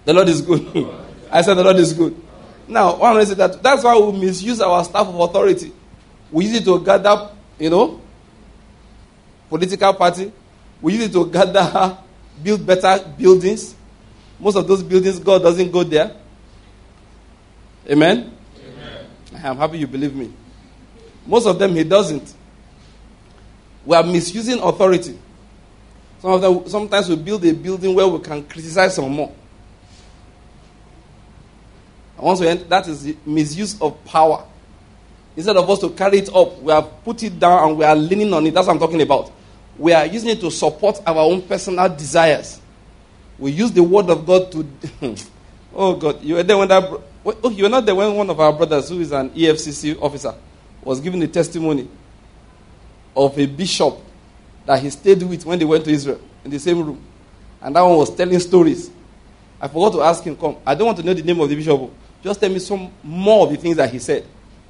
The Lord is good. I said the Lord is good. Now, one way to say that's why we misuse our staff of authority. We use it to gather, political party. We use it to gather, build better buildings. Most of those buildings, God doesn't go there. Amen? Amen. I'm happy you believe me. Most of them, He doesn't. We are misusing authority. Sometimes we build a building where we can criticize some more. And once we enter, that is the misuse of power. Instead of us to carry it up, we have put it down and we are leaning on it. That's what I'm talking about. We are using it to support our own personal desires. We use the word of God to... Oh God, you were there when you were not there when one of our brothers, who is an EFCC officer, was giving the testimony of a bishop that he stayed with when they went to Israel in the same room. And that one was telling stories. I forgot to ask him, come, I don't want to know the name of the bishop. Just tell me some more of the things that he said.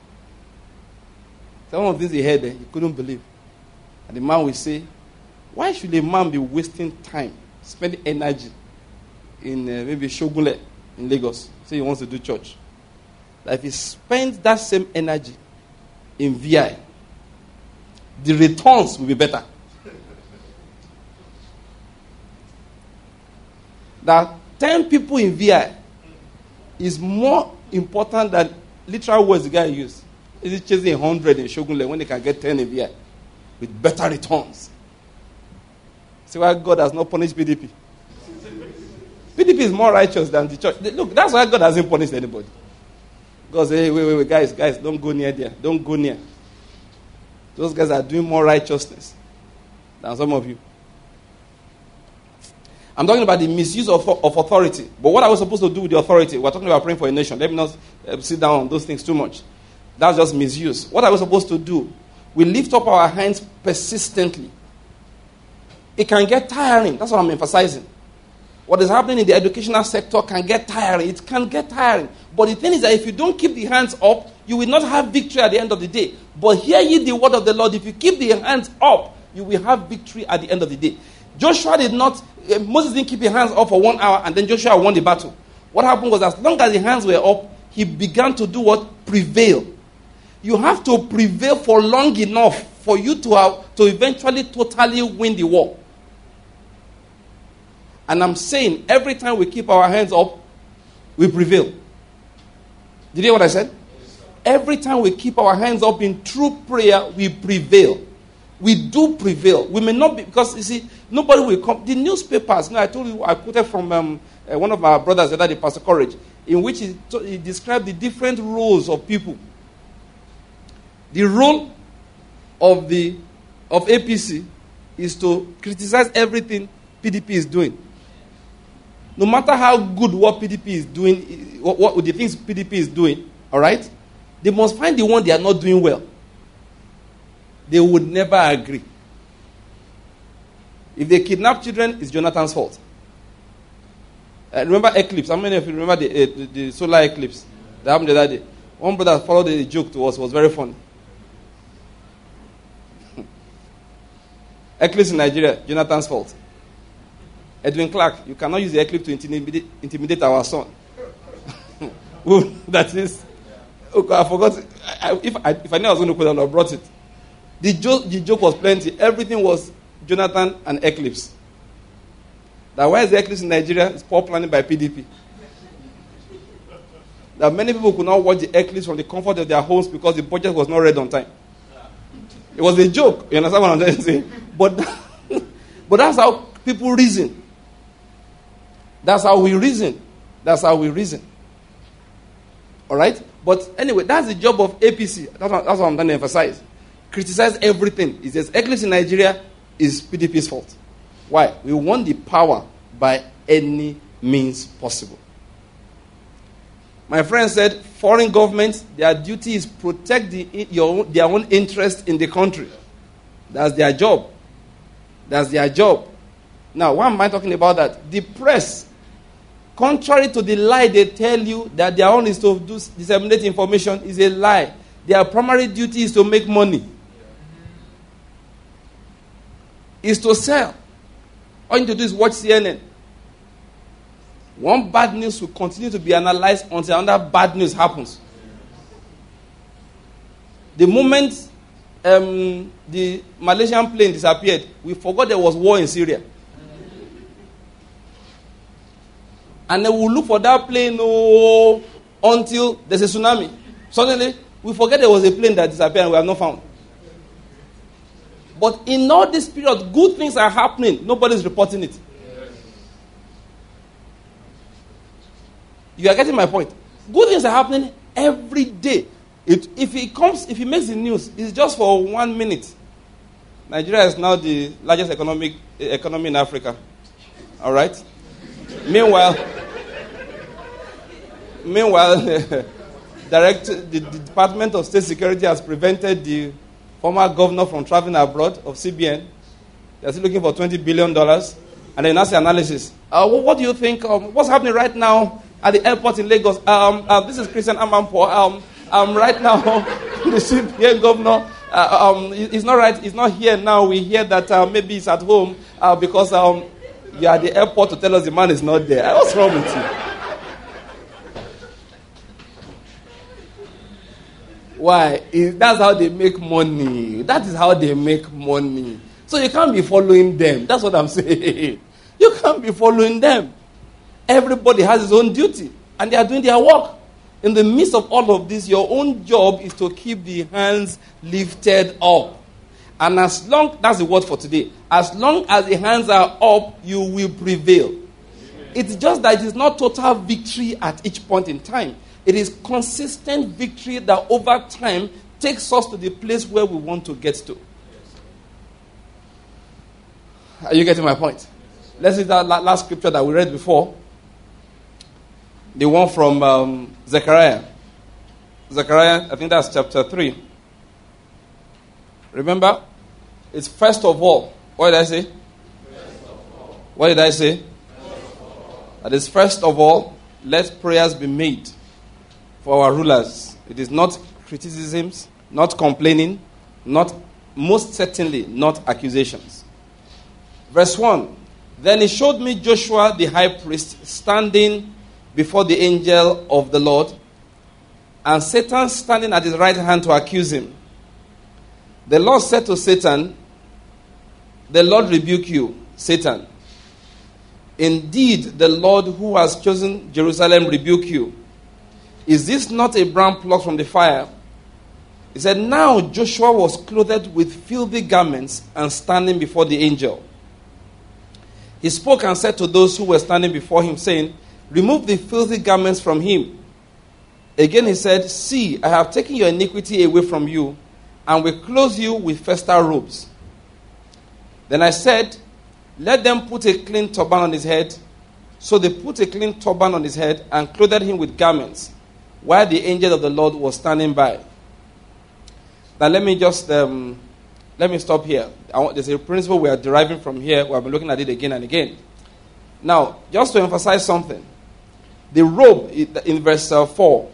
Some of the things he heard, he couldn't believe. And the man will say, why should a man be wasting time, spending energy in maybe Shogunle in Lagos, say he wants to do church? That if he spends that same energy in VI, the returns will be better. That 10 people in VI is more important than literal words the guy used. Is it chasing 100 in Shogunle when they can get 10 in VI with better returns? See why God has not punished PDP. PDP is more righteous than the church. Look, that's why God hasn't punished anybody. God says, hey, wait, guys, don't go near there. Don't go near. Those guys are doing more righteousness than some of you. I'm talking about the misuse of authority. But what are we supposed to do with the authority? We're talking about praying for a nation. Let me not sit down on those things too much. That's just misuse. What are we supposed to do? We lift up our hands persistently. It can get tiring. That's what I'm emphasizing. What is happening in the educational sector can get tiring. It can get tiring. But the thing is that if you don't keep the hands up, you will not have victory at the end of the day. But hear ye the word of the Lord. If you keep the hands up, you will have victory at the end of the day. Moses didn't keep his hands up for 1 hour and then Joshua won the battle. What happened was as long as the hands were up, he began to do what? Prevail. You have to prevail for long enough for you to eventually totally win the war. And I'm saying every time we keep our hands up, we prevail. Did you hear what I said? Every time we keep our hands up in true prayer, we prevail. We do prevail. We may not be, because you see, nobody will come. The newspapers, I told you, I quoted from one of our brothers, the Pastor Courage, in which he described the different roles of people. The role of APC is to criticize everything PDP is doing. No matter how good what PDP is doing, what the things PDP is doing, all right, they must find the one they are not doing well. They would never agree. If they kidnap children, it's Jonathan's fault. Remember eclipse? How many of you remember the solar eclipse that happened the other day? One brother followed the joke to us. It was very funny. Eclipse in Nigeria, Jonathan's fault. Edwin Clark, you cannot use the eclipse to intimidate our son. That is... Okay, I forgot. If I knew I was going to put it, I would have brought it. The joke was plenty. Everything was Jonathan and eclipse. That why is the eclipse in Nigeria? It's poor planning by PDP. That many people could not watch the eclipse from the comfort of their homes because the budget was not read on time. It was a joke. You understand what I'm trying to say? But that's how people reason. That's how we reason. That's how we reason. All right? But anyway, that's the job of APC. That's what I'm trying to emphasize. Criticize everything. It says eclipse in Nigeria is PDP's fault. Why? We want the power by any means possible. My friend said foreign governments, their duty is protect their own interest in the country. That's their job. That's their job. Now, why am I talking about that? The press, contrary to the lie they tell you that their own is to disseminate information, is a lie. Their primary duty is to make money. Is to sell. All you need to do is watch CNN. One bad news will continue to be analyzed until another bad news happens. The moment the Malaysian plane disappeared, we forgot there was war in Syria. And then we'll look for that plane until there's a tsunami. Suddenly, we forget there was a plane that disappeared and we have not found. But in all this period, good things are happening. Nobody's reporting it. You are getting my point. Good things are happening every day. If it makes the news, it's just for 1 minute. Nigeria is now the largest economy in Africa. All right? Meanwhile, the Department of State Security has prevented the former governor from traveling abroad of CBN. They're still looking for $20 billion. And then that's the analysis. What do you think? What's happening right now at the airport in Lagos? This is Christian Amanpour. Right now, the CBN governor, he's not right. He's not here now. We hear that maybe he's at home because you're at the airport to tell us the man is not there. What's wrong with you? Why? That's how they make money. That is how they make money. So you can't be following them. That's what I'm saying. You can't be following them. Everybody has his own duty, and they are doing their work. In the midst of all of this, your own job is to keep the hands lifted up. And that's the word for today. As long as the hands are up, you will prevail. It's just that it is not total victory at each point in time. It is consistent victory that over time takes us to the place where we want to get to. Are you getting my point? Let's read that last scripture that we read before. The one from Zechariah. Zechariah, I think that's chapter 3. Remember? It's first of all. What did I say? What did I say? That is first of all, let prayers be made for our rulers. It is not criticisms, not complaining, most certainly not accusations. Verse 1. Then he showed me Joshua the high priest standing before the angel of the Lord, and Satan standing at his right hand to accuse him. The Lord said to Satan, "The Lord rebuke you, Satan. Indeed, the Lord who has chosen Jerusalem rebuke you. Is this not a brand plucked from the fire?" He said, now Joshua was clothed with filthy garments and standing before the angel. He spoke and said to those who were standing before him, saying, "Remove the filthy garments from him." Again he said, "See, I have taken your iniquity away from you, and will clothe you with festal robes." Then I said, "Let them put a clean turban on his head." So they put a clean turban on his head and clothed him with garments, while the angel of the Lord was standing by. Now let me stop here. There's a principle we are deriving from here. We have been looking at it again and again. Now, just to emphasize something. The robe in verse 4.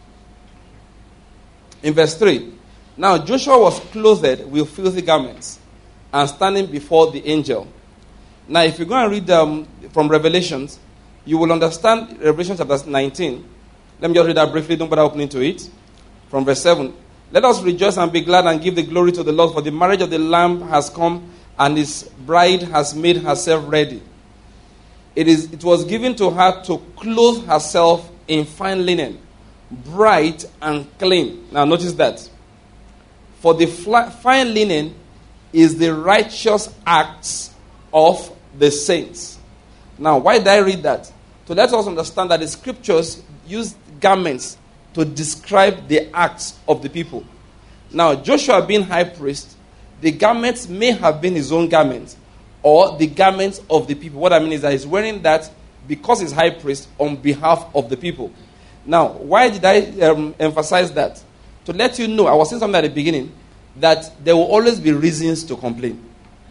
In verse 3. Now, Joshua was clothed with filthy garments and standing before the angel. Now, if you go and read from Revelations, you will understand Revelation chapter 19. Let me just read that briefly. Don't bother opening to it. From verse 7. Let us rejoice and be glad and give the glory to the Lord, for the marriage of the Lamb has come, and his bride has made herself ready. It was given to her to clothe herself in fine linen, bright and clean. Now notice that. For the fine linen is the righteous acts of the saints. Now, why did I read that? To let us understand that the scriptures use garments to describe the acts of the people. Now, Joshua being high priest, the garments may have been his own garments or the garments of the people. What I mean is that he's wearing that because he's high priest on behalf of the people. Now, why did I emphasize that? To let you know, I was saying something at the beginning, that there will always be reasons to complain.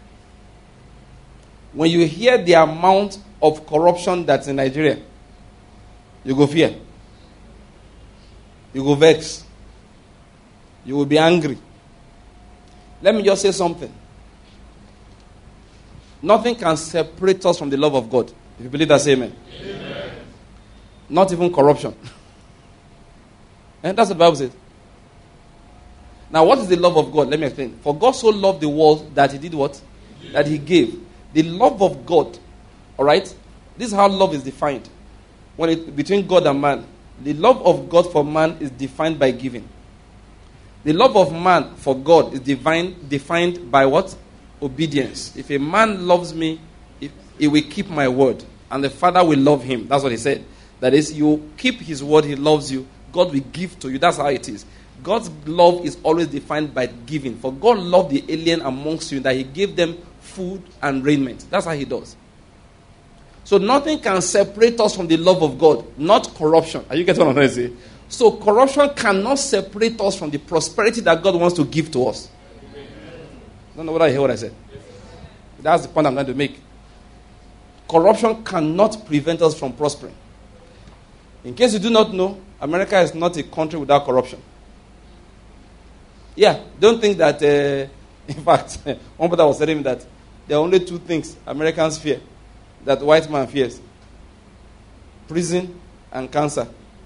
When you hear the amount of corruption that's in Nigeria, you go fear. You go vex. You will be angry. Let me just say something. Nothing can separate us from the love of God. If you believe that, say amen. Amen. Not even corruption. And that's what the Bible says. Now, what is the love of God? Let me explain. For God so loved the world that he did what? That he gave. The love of God, all right? This is how love is defined. Between God and man. The love of God for man is defined by giving. The love of man for God is defined by what? Obedience. If a man loves me, he will keep my word. And the Father will love him. That's what he said. That is, you keep his word, he loves you. God will give to you. That's how it is. God's love is always defined by giving. For God loved the alien amongst you that he gave them food and raiment. That's how he does. So nothing can separate us from the love of God. Not corruption. Are you getting what I'm trying to say? So corruption cannot separate us from the prosperity that God wants to give to us. I don't know whether you hear what I said. That's the point I'm trying to make. Corruption cannot prevent us from prospering. In case you do not know, America is not a country without corruption. Yeah, don't think that, in fact, one brother was telling me that there are only two things Americans fear, that white man fears. Prison and cancer.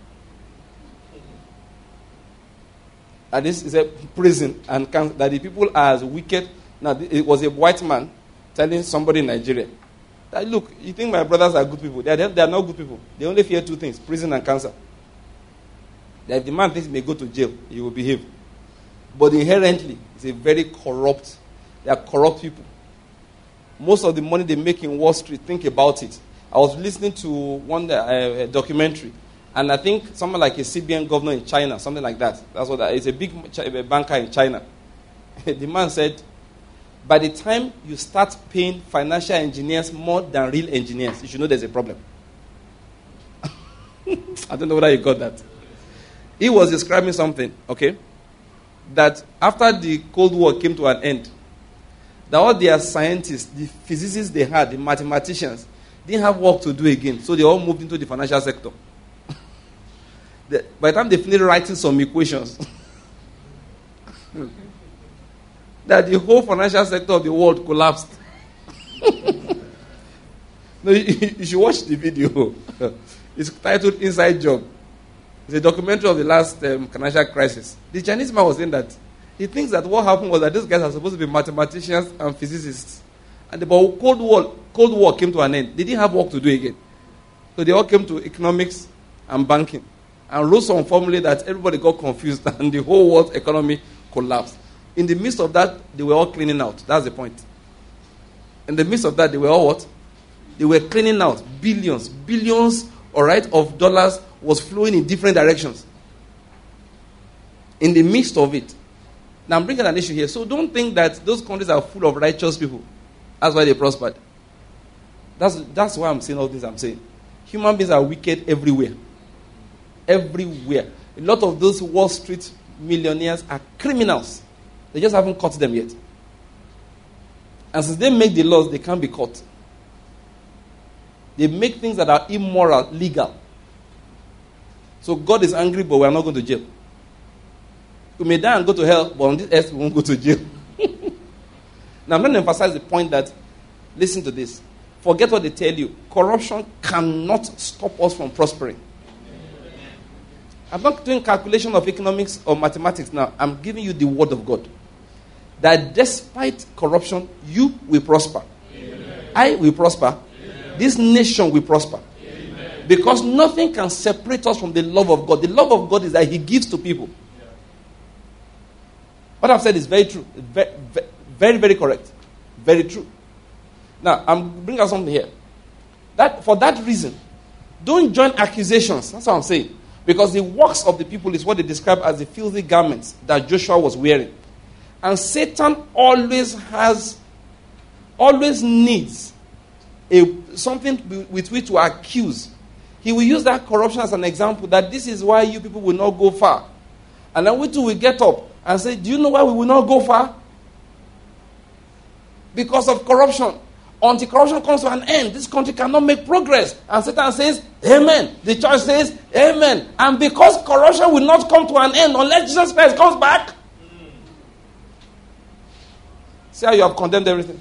And this is a prison and cancer, that the people are as wicked. Now, it was a white man telling somebody in Nigeria, that, look, you think my brothers are good people. They are not good people. They only fear two things, prison and cancer. That if the man thinks he may go to jail, he will behave. But inherently, it's a very corrupt, they are corrupt people. Most of the money they make in Wall Street, think about it. I was listening to one documentary, and I think someone like a CBN governor in China, something like that. That's what it's a big banker in China. The man said, by the time you start paying financial engineers more than real engineers, you should know there's a problem. I don't know whether you got that. He was describing something, okay? That after the Cold War came to an end, that all their scientists, the physicists they had, the mathematicians, didn't have work to do again. So they all moved into the financial sector. By the time they finished writing some equations, that the whole financial sector of the world collapsed. No, you should watch the video. It's titled Inside Job. It's a documentary of the last financial crisis. The Chinese man was saying that he thinks that what happened was that these guys are supposed to be mathematicians and physicists. And the Cold War came to an end. They didn't have work to do again. So they all came to economics and banking and wrote some formula that everybody got confused and the whole world economy collapsed. In the midst of that, they were all cleaning out. That's the point. In the midst of that, they were all what? They were cleaning out. Billions, all right, of dollars was flowing in different directions. In the midst of it. Now, I'm bringing an issue here. So don't think that those countries are full of righteous people. That's why they prospered. That's why I'm saying all things I'm saying. Human beings are wicked everywhere. Everywhere. A lot of those Wall Street millionaires are criminals. They just haven't caught them yet. And since they make the laws, they can't be caught. They make things that are immoral, legal. So God is angry, but we are not going to jail. We may die and go to hell, but on this earth we won't go to jail. Now I'm going to emphasize the point that, listen to this. Forget what they tell you. Corruption cannot stop us from prospering. I'm not doing calculation of economics or mathematics now. I'm giving you the word of God. That despite corruption, you will prosper. Amen. I will prosper. Amen. This nation will prosper. Amen. Because nothing can separate us from the love of God. The love of God is that He gives to people. Yeah. What I've said is very true. Very, very correct. Very true. Now, I'm bringing out something here. That for that reason, don't join accusations. That's what I'm saying. Because the works of the people is what they describe as the filthy garments that Joshua was wearing. And Satan always needs something with which to accuse. He will use that corruption as an example, that this is why you people will not go far. And then we too will get up and say, do you know why we will not go far? Because of corruption. Until corruption comes to an end, this country cannot make progress. And Satan says, amen. The church says, amen. And because corruption will not come to an end unless Jesus Christ comes back. See how you have condemned everything.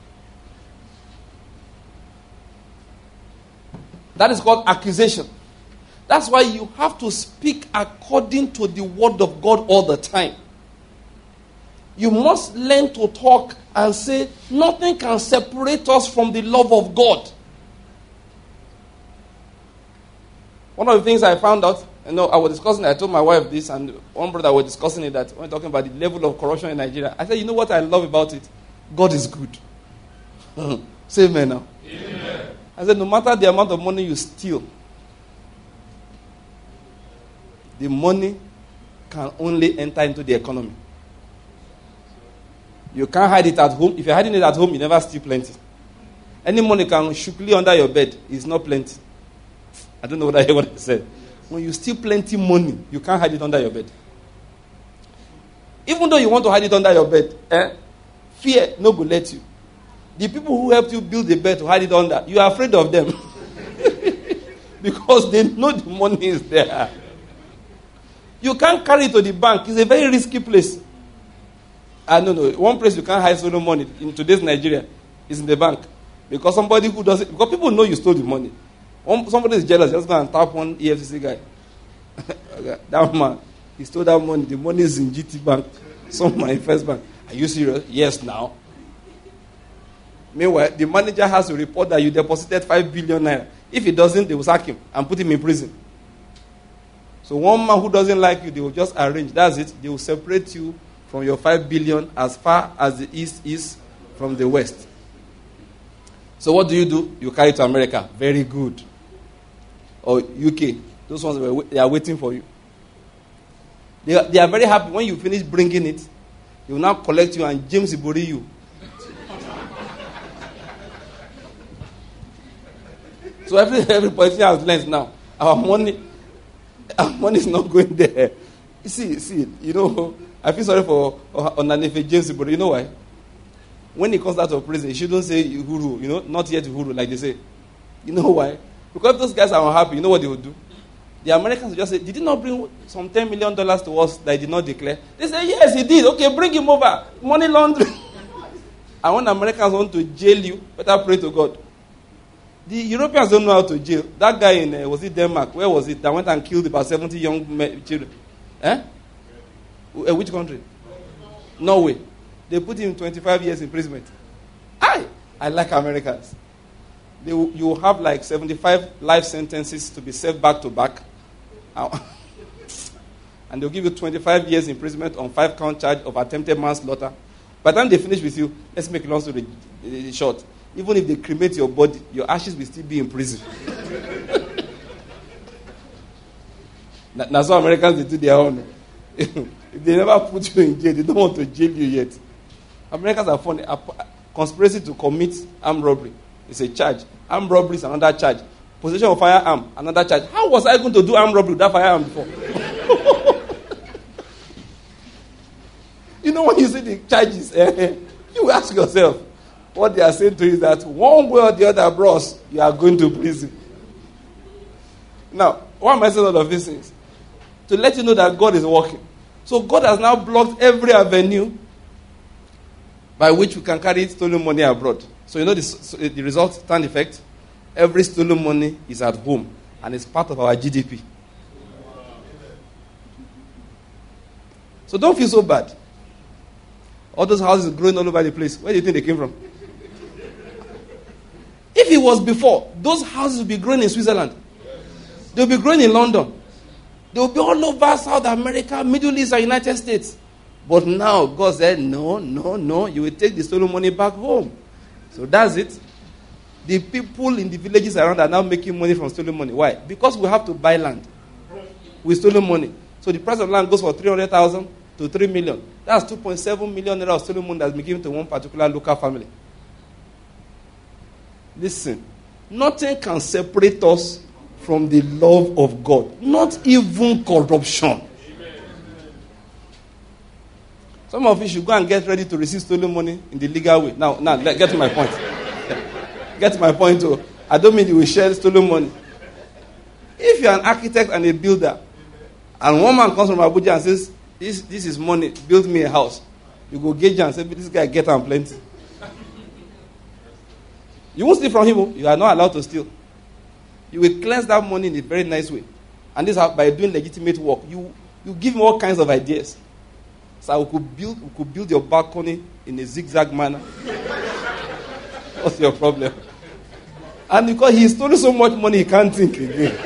That is called accusation. That's why you have to speak according to the word of God all the time. You must learn to talk and say, nothing can separate us from the love of God. One of the things I found out, I was discussing, I told my wife this, and one brother was discussing it, that when talking about the level of corruption in Nigeria, I said, you know what I love about it? God is good. Say amen now. Amen. I said, no matter the amount of money you steal, the money can only enter into the economy. You can't hide it at home. If you're hiding it at home, you never steal plenty. Any money can shookly under your bed is not plenty. I don't know what I said. When you steal plenty money, you can't hide it under your bed. Even though you want to hide it under your bed, fear no go let you. The people who helped you build the bed to hide it under, you are afraid of them. Because they know the money is there. You can't carry it to the bank. It's a very risky place. No. One place you can't hide stolen money in today's Nigeria is in the bank. Because somebody who does it, because people know you stole the money. Somebody is jealous, just go and tap one EFCC guy. That man, he stole that money. The money is in GT Bank. Somewhere in First Bank. Are you serious? Yes, now. Meanwhile, the manager has to report that you deposited 5 billion naira. If he doesn't, they will sack him and put him in prison. So one man who doesn't like you, they will just arrange. That's it. They will separate you from your 5 billion as far as the east is from the west. So what do? You carry it to America. Very good. Or UK. Those ones, they are waiting for you. They are very happy. When you finish bringing it, they will now collect you and James Ibori you. So every politician has learned now. Our money is not going there. You see, I feel sorry for Onanefe James Ibori. You know why? When he comes out of prison, he shouldn't say Uhuru, not yet Uhuru, like they say. You know why? Because if those guys are unhappy, you know what they would do? The Americans will just say, did he not bring some $10 million to us that he did not declare? They say, yes, he did. Okay, bring him over. Money laundering. And when Americans want to jail you, better pray to God. The Europeans don't know how to jail. That guy in, was it Denmark? Where was it? That went and killed about 70 young children. Which country? Norway. They put him 25 years imprisonment. I like Americans. You have like 75 life sentences to be served back to back. And they'll give you 25 years imprisonment on 5-count charge of attempted manslaughter. By the time they finish with you, let's make it long story short. Even if they cremate your body, your ashes will still be in prison. That's how Americans they do their own. If they never put you in jail, they don't want to jail you yet. Americans are funny. Conspiracy to commit armed robbery is a charge. Armed robbery is another charge. Possession of firearm, another charge. How was I going to do armed robbery with that firearm before? When you see the charges, you ask yourself, what they are saying to you is that one way or the other, bros, you are going to prison. Now, why am I saying all of these things? To let you know that God is working. So God has now blocked every avenue by which we can carry stolen money abroad. So the result, stand effect, every stolen money is at home and it's part of our GDP. So don't feel so bad. All those houses growing all over the place, where do you think they came from? If it was before, those houses would be growing in Switzerland. They'll be growing in London. They'll be all over South America, Middle East, and United States. But now, God said, no, you will take the stolen money back home. So that's it. The people in the villages around are now making money from stolen money. Why? Because we have to buy land with stolen money. So the price of land goes from 300,000 to 3 million. That's 2.7 million naira of stolen money that's been given to one particular local family. Listen, nothing can separate us from the love of God. Not even corruption. Some of you should go and get ready to receive stolen money in the legal way. Now, get to my point. Get to my point too. I don't mean you will share stolen money. If you're an architect and a builder, and one man comes from Abuja and says, this is money, build me a house. You go gauge and say, this guy get am plenty. You won't steal from him. You are not allowed to steal. You will cleanse that money in a very nice way. And this is how, by doing legitimate work, you give him all kinds of ideas. So we could build your balcony in a zigzag manner. What's your problem? And because he stole so much money, he can't think again.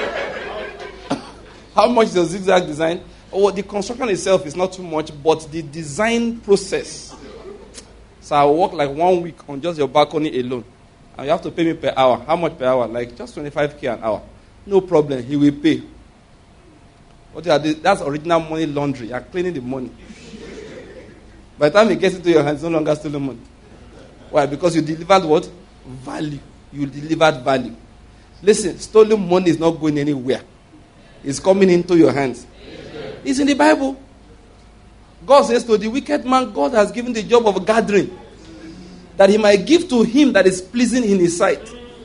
How much is the zigzag design? Oh, the construction itself is not too much, but the design process. So I'll work like 1 week on just your balcony alone. And you have to pay me per hour. How much per hour? Like just 25K an hour. No problem. He will pay. That's original money laundry. You're cleaning the money. By the time it gets into your hands, it's no longer stolen money. Why? Because you delivered what? Value. You delivered value. Listen, stolen money is not going anywhere. It's coming into your hands. It's in the Bible. God says to the wicked man, God has given the job of gathering, that he might give to him that is pleasing in his sight.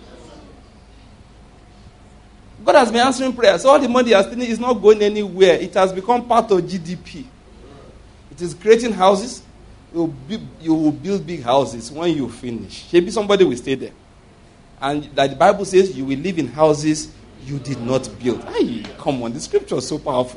God has been answering prayers. So all the money you are stealing is not going anywhere. It has become part of GDP. It is creating houses. You will build big houses when you finish. Maybe somebody will stay there. And that the Bible says you will live in houses you did not build. Ay, come on, the scripture is so powerful.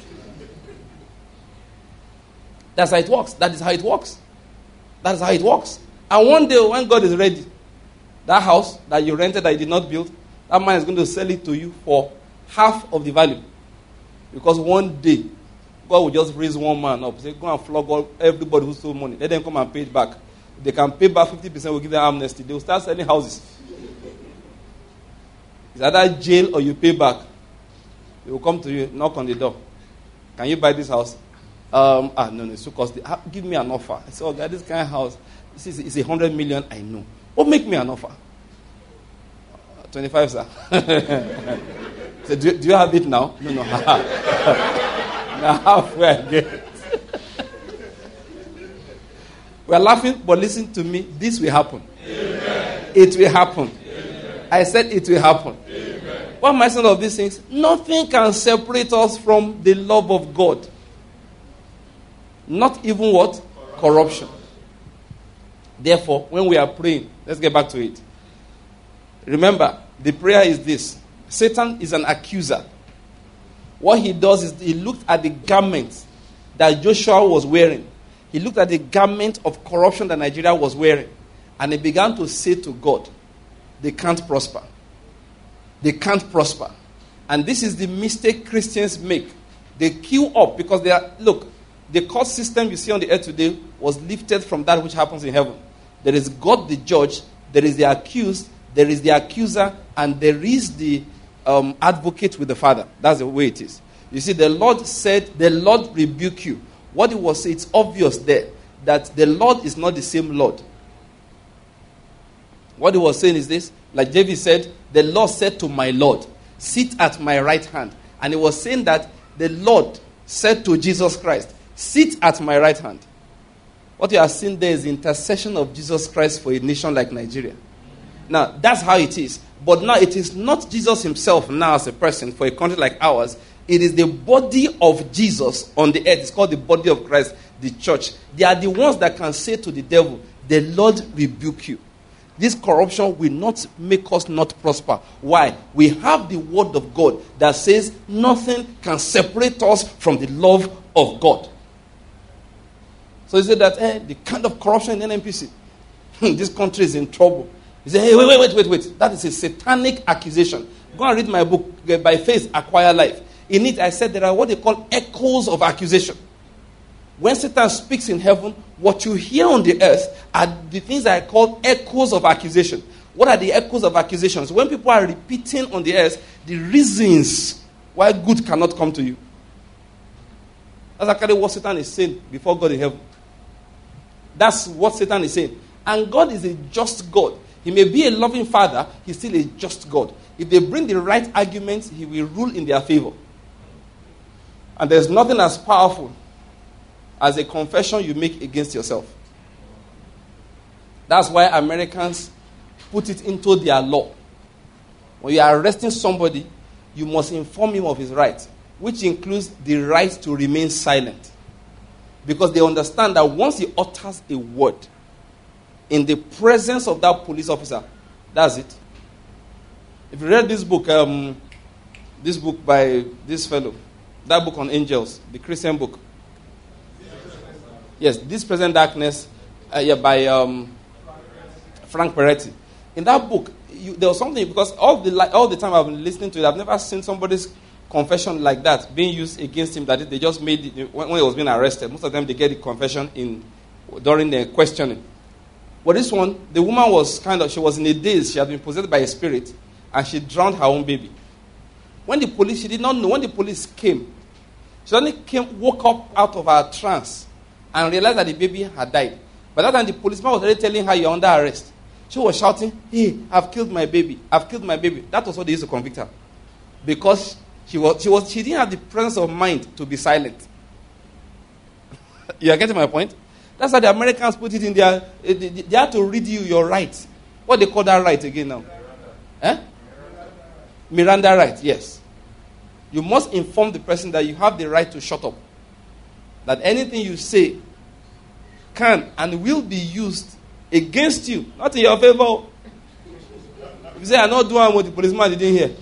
That's how it works. That is how it works. That is how it works. And one day when God is ready, that house that you rented that you did not build, that man is going to sell it to you for half of the value. Because one day, God will just raise one man up. Say, go and flog everybody who stole money. Let them come and pay it back. If they can pay back 50%, we'll give them amnesty. They will start selling houses. It's either jail or you pay back. They will come to you, knock on the door. Can you buy this house? No, it's too costly. Give me an offer. I say, oh, God, this kind of house, it's 100 million, I know. What make me an offer? 25, sir. So do you have it now? No. Now halfway I get it. We are laughing, but listen to me. This will happen. Amen. It will happen. Amen. I said it will happen. Amen. What am I saying of these things? Nothing can separate us from the love of God. Not even what? Corruption. Therefore, when we are praying, let's get back to it. Remember, the prayer is this. Satan is an accuser. What he does is he looked at the garment that Joshua was wearing. He looked at the garment of corruption that Nigeria was wearing. And he began to say to God, they can't prosper. They can't prosper. And this is the mistake Christians make. They queue up because they are, look, the court system you see on the earth today was lifted from that which happens in heaven. There is God the judge, there is the accused, there is the accuser, and there is the advocate with the Father. That's the way it is. You see, the Lord said, the Lord rebuke you. What it was, it's obvious there that the Lord is not the same Lord. What he was saying is this, like David said, the Lord said to my Lord, sit at my right hand. And he was saying that the Lord said to Jesus Christ, sit at my right hand. What you are seeing there is the intercession of Jesus Christ for a nation like Nigeria. Now, that's how it is. But now it is not Jesus himself now as a person for a country like ours. It is the body of Jesus on the earth. It's called the body of Christ, the church. They are the ones that can say to the devil, the Lord rebuke you. This corruption will not make us not prosper. Why? We have the word of God that says nothing can separate us from the love of God. So he said that the kind of corruption in NNPC, this country is in trouble. He said, hey, wait. That is a satanic accusation. Go and read my book, By Faith, Acquire Life. In it, I said there are what they call echoes of accusation. When Satan speaks in heaven, what you hear on the earth are the things that I call echoes of accusation. What are the echoes of accusations? When people are repeating on the earth the reasons why good cannot come to you. That's actually what Satan is saying before God in heaven. That's what Satan is saying. And God is a just God. He may be a loving father, he's still a just God. If they bring the right arguments, he will rule in their favor. And there's nothing as powerful as a confession you make against yourself. That's why Americans put it into their law. When you are arresting somebody, you must inform him of his rights, which includes the right to remain silent. Because they understand that once he utters a word in the presence of that police officer, that's it. If you read this book, This book by this fellow. That book on angels. The Christian book. Yes, This Present Darkness by Frank Peretti. In that book, there was something, because all the time I've been listening to it, I've never seen somebody's confession like that being used against him, that they just made it when he was being arrested. Most of them, they get the confession during the questioning. But this one, the woman was she was in a daze. She had been possessed by a spirit, and she drowned her own baby. She did not know. When the police came, she only woke up out of her trance and realized that the baby had died. By that time, the policeman was already telling her, "You're under arrest." She was shouting, "Hey, I've killed my baby. I've killed my baby." That was what they used to convict her. Because she didn't have the presence of mind to be silent. You are getting my point? That's why the Americans put it in there. They have to read you your rights. What they call that right again now? Miranda right, yes. You must inform the person that you have the right to shut up. That anything you say can and will be used against you, not in your favor. If you say, "I'm not doing what the policeman didn't hear."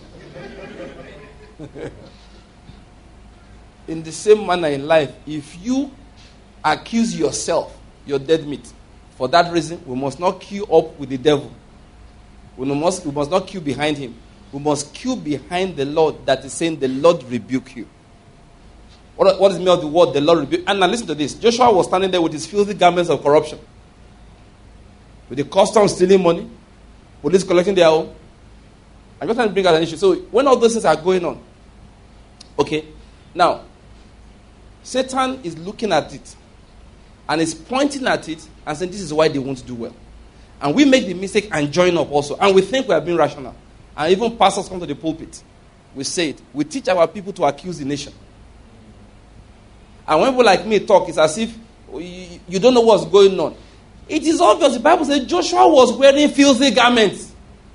In the same manner in life, if you accuse yourself, you're dead meat. For that reason, we must not queue up with the devil. We must not queue behind him. We must queue behind the Lord that is saying, "The Lord rebuke you." What is the meaning of the word, "the Lord rebuke"? And now listen to this. Joshua was standing there with his filthy garments of corruption. With the customs stealing money, police collecting their own. I'm just trying to bring out an issue. So when all those things are going on, okay, now, Satan is looking at it and is pointing at it and saying, "This is why they won't do well." And we make the mistake and join up also. And we think we are being rational. And even pastors come to the pulpit. We say it. We teach our people to accuse the nation. And when people like me talk, it's as if you don't know what's going on. It is obvious. The Bible says Joshua was wearing filthy garments.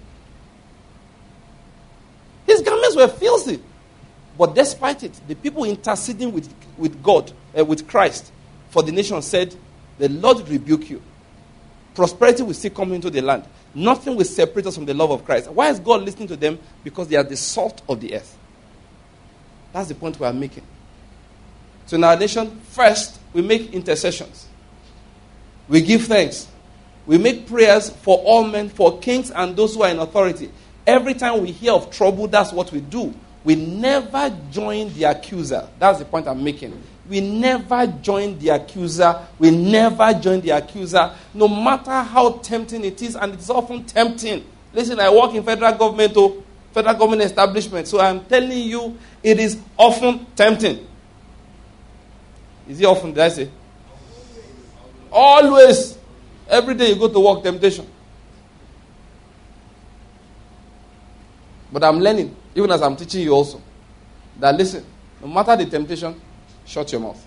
His garments were filthy. But despite it, the people interceding with God, with Christ, for the nation said, "The Lord rebuke you." Prosperity will still come into the land. Nothing will separate us from the love of Christ. Why is God listening to them? Because they are the salt of the earth. That's the point we are making. So in our nation, first, we make intercessions. We give thanks. We make prayers for all men, for kings and those who are in authority. Every time we hear of trouble, that's what we do. We never join the accuser. That's the point I'm making. We never join the accuser. We never join the accuser, no matter how tempting it is, and it's often tempting. Listen, I work in federal government establishment, so I'm telling you, it is often tempting. Is it often, did I say? Always. Every day you go to work, temptation. But I'm learning, even as I'm teaching you also, that listen, no matter the temptation, shut your mouth.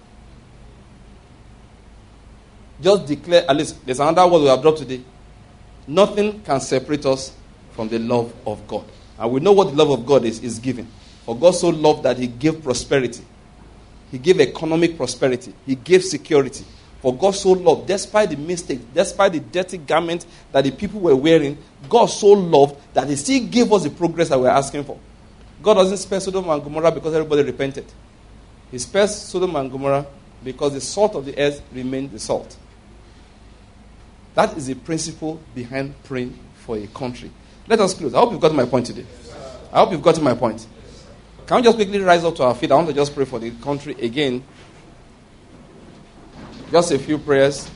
Just declare, at least there's another word we have dropped today. Nothing can separate us from the love of God. And we know what the love of God is giving. For God so loved that he gave prosperity. He gave economic prosperity. He gave security. For God so loved, despite the mistakes, despite the dirty garment that the people were wearing, God so loved that he still gave us the progress that we're asking for. God doesn't spare Sodom and Gomorrah because everybody repented. He spares Sodom and Gomorrah because the salt of the earth remained the salt. That is the principle behind praying for a country. Let us close. I hope you've gotten my point today. I hope you've gotten my point. Can we just quickly rise up to our feet? I want to just pray for the country again. Just a few prayers.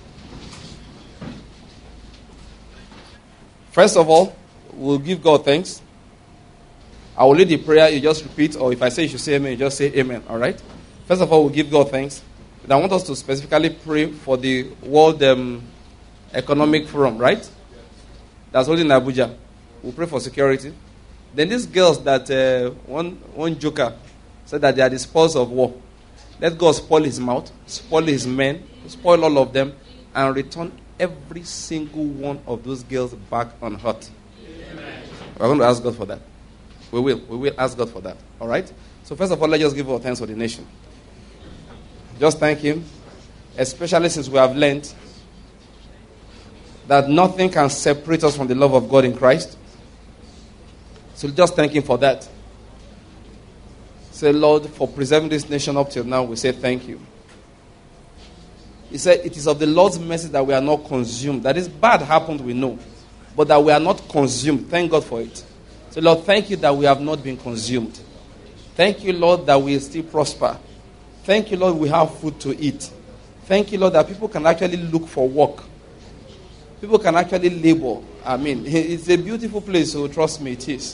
First of all, we'll give God thanks. I will lead the prayer, you just repeat, or if I say you should say amen, you just say amen, all right? First of all, we'll give God thanks. But I want us to specifically pray for the World Economic Forum, right? That's holding in Abuja. We'll pray for security. Then these girls that one joker said that they are the spoils of war. Let God spoil his mouth, spoil his men, spoil all of them, and return every single one of those girls back unhurt. Amen. We're going to ask God for that. We will ask God for that. All right? So first of all, let's just give our thanks for the nation. Just thank him, especially since we have learned that nothing can separate us from the love of God in Christ. So just thank him for that. Say, Lord, for preserving this nation up till now, we say thank you. He said, it is of the Lord's mercy that we are not consumed. That is bad happened, we know. But that we are not consumed. Thank God for it. So, Lord, thank you that we have not been consumed. Thank you, Lord, that we still prosper. Thank you, Lord, we have food to eat. Thank you, Lord, that people can actually look for work. People can actually labor. I mean, it's a beautiful place, so trust me, it is.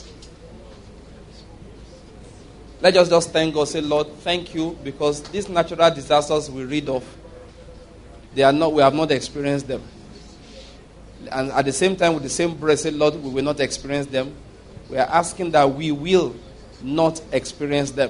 Let's just thank God. Say, Lord, thank you, because these natural disasters we read of, we have not experienced them. And at the same time, with the same breath, say, Lord, we will not experience them. We are asking that we will not experience them.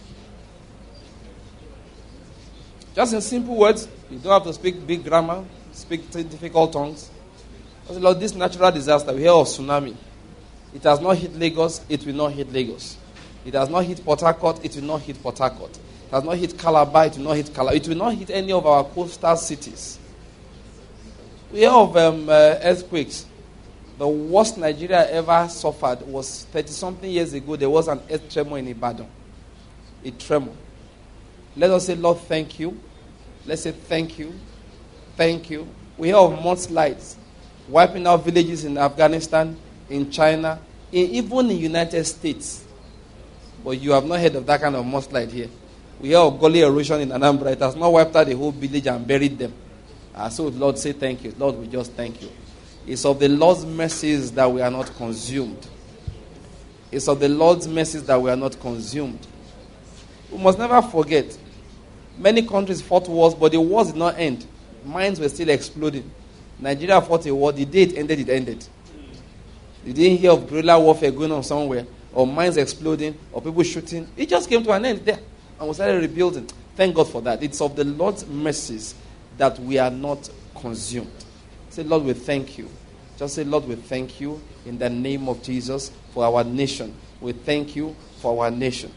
Just in simple words, you don't have to speak big grammar, speak difficult tongues. Say, Lord, this natural disaster, we hear of tsunami. It has not hit Lagos, it will not hit Lagos. It has not hit Port Harcourt, it will not hit Port Harcourt. It has not hit Calabar, it will not hit Calabar. It will not hit any of our coastal cities. We hear of earthquakes. The worst Nigeria ever suffered was 30-something years ago. There was an earth tremor in Ibadan. A tremor. Let us say, Lord, thank you. Let's say thank you. Thank you. We hear of mudslides wiping out villages in Afghanistan, in China, even in the United States. But you have not heard of that kind of mudslide here. We hear of gully erosion in Anambra. It has not wiped out the whole village and buried them. So, Lord, say thank you. Lord, we just thank you. It's of the Lord's mercies that we are not consumed. It's of the Lord's mercies that we are not consumed. We must never forget, many countries fought wars, but the wars did not end. Mines were still exploding. Nigeria fought a war. The day it ended, it ended. You didn't hear of guerrilla warfare going on somewhere, or mines exploding, or people shooting. It just came to an end there, and we started rebuilding. Thank God for that. It's of the Lord's mercies that we are not consumed. Say, Lord, we thank you. Just say, Lord, we thank you in the name of Jesus for our nation. We thank you for our nation.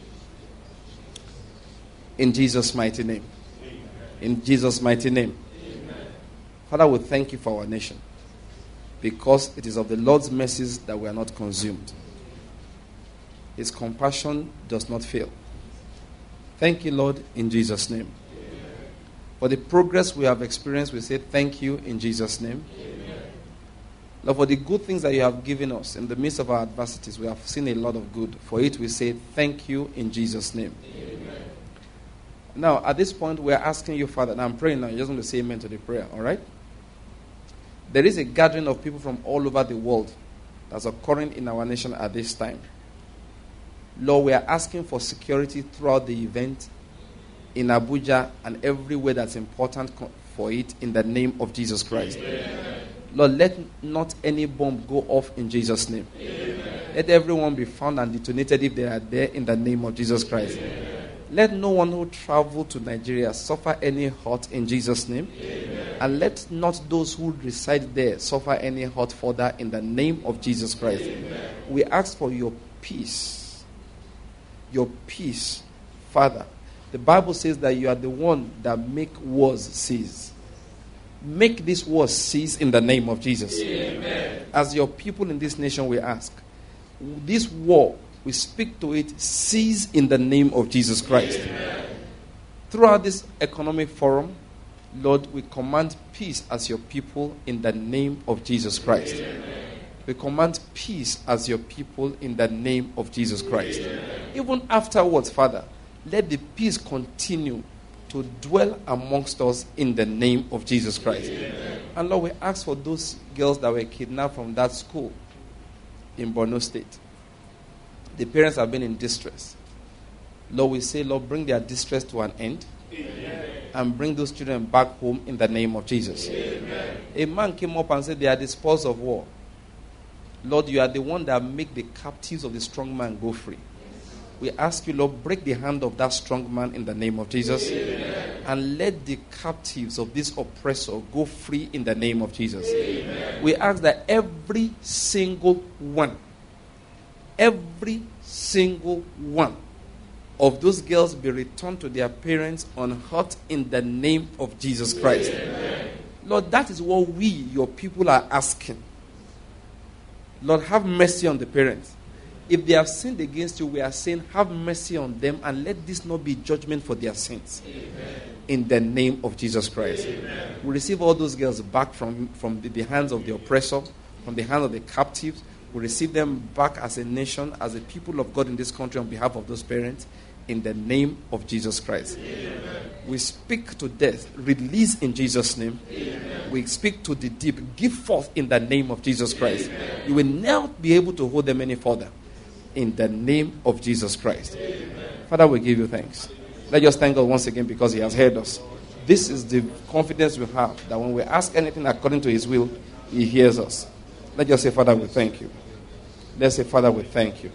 In Jesus' mighty name. Amen. In Jesus' mighty name. Amen. Father, we thank you for our nation, because it is of the Lord's mercies that we are not consumed. His compassion does not fail. Thank you, Lord, in Jesus' name. For the progress we have experienced, we say thank you in Jesus' name. Amen. Lord, for the good things that you have given us in the midst of our adversities, we have seen a lot of good. For it, we say thank you in Jesus' name. Amen. Now, at this point, we are asking you, Father, and I'm praying now, you just want to say amen to the prayer, all right? There is a gathering of people from all over the world that's occurring in our nation at this time. Lord, we are asking for security throughout the event, in Abuja and everywhere that's important for it, in the name of Jesus Christ. Amen. Lord, let not any bomb go off in Jesus' name. Amen. Let everyone be found and detonated if they are there, in the name of Jesus Christ. Amen. Let no one who travel to Nigeria suffer any hurt in Jesus' name. Amen. And let not those who reside there suffer any hurt further, in the name of Jesus Christ. Amen. We ask for your peace. Your peace, Father. The Bible says that you are the one that make wars cease. Make this war cease in the name of Jesus. Amen. As your people in this nation, we ask, this war, we speak to it, cease in the name of Jesus Christ. Amen. Throughout this economic forum, Lord, we command peace as your people in the name of Jesus Christ. Amen. We command peace as your people in the name of Jesus Christ. Amen. Even afterwards, Father, let the peace continue to dwell amongst us in the name of Jesus Christ. Amen. And Lord, we ask for those girls that were kidnapped from that school in Borno State. The parents have been in distress. Lord, we say, Lord, bring their distress to an end. Amen. And bring those children back home in the name of Jesus. Amen. A man came up and said, they are the spoils of war. Lord, you are the one that make the captives of the strong man go free. We ask you, Lord, break the hand of that strong man in the name of Jesus. Amen. And let the captives of this oppressor go free in the name of Jesus. Amen. We ask that every single one of those girls be returned to their parents unhurt in the name of Jesus Christ. Amen. Lord, that is what we, your people, are asking. Lord, have mercy on the parents. If they have sinned against you, we are saying, have mercy on them and let this not be judgment for their sins. Amen. In the name of Jesus Christ. Amen. We receive all those girls back from the hands of the oppressor, from the hands of the captives. We receive them back as a nation, as a people of God in this country on behalf of those parents, in the name of Jesus Christ. Amen. We speak to death, release in Jesus' name. Amen. We speak to the deep, give forth in the name of Jesus Christ. Amen. You will not be able to hold them any further. In the name of Jesus Christ. Amen. Father, we give you thanks. Let's just thank God once again because He has heard us. This is the confidence we have that when we ask anything according to His will, He hears us. Let's just say, Father, we thank you. Let's say, Father, we thank you.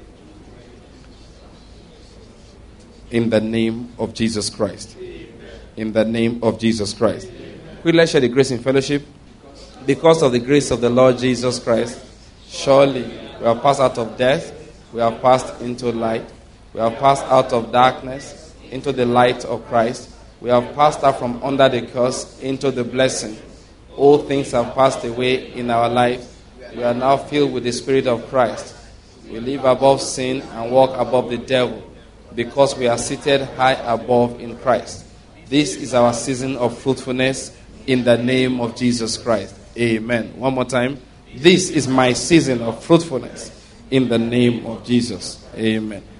In the name of Jesus Christ. In the name of Jesus Christ. We let's share the grace in fellowship. Because of the grace of the Lord Jesus Christ, surely we have passed out of death. We have passed into light. We have passed out of darkness into the light of Christ. We have passed out from under the curse into the blessing. All things have passed away in our life. We are now filled with the Spirit of Christ. We live above sin and walk above the devil because we are seated high above in Christ. This is our season of fruitfulness in the name of Jesus Christ. Amen. One more time. This is my season of fruitfulness. In the name of Jesus. Amen.